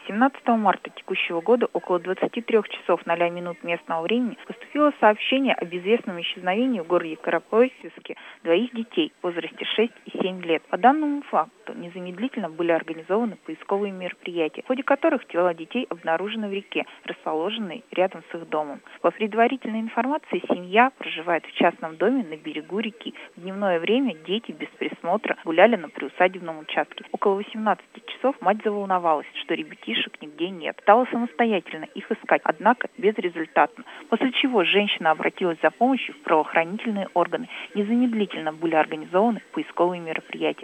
17 марта текущего года около 23 часов 0 минут местного времени поступило сообщение об известном исчезновении в городе Карапойсиске двоих детей в возрасте 6 и 7 лет. По данному факту незамедлительно были организованы поисковые мероприятия, в ходе которых тела детей обнаружены в реке, расположенной рядом с их домом. По предварительной информации, семья проживает в частном доме на берегу реки. В дневное время дети без присмотра гуляли на приусадебном участке. Около 18 часов мать заволновалась, что ребятишек нигде нет. Стала самостоятельно их искать, однако безрезультатно. После чего женщина обратилась за помощью в правоохранительные органы. Незамедлительно были организованы поисковые мероприятия.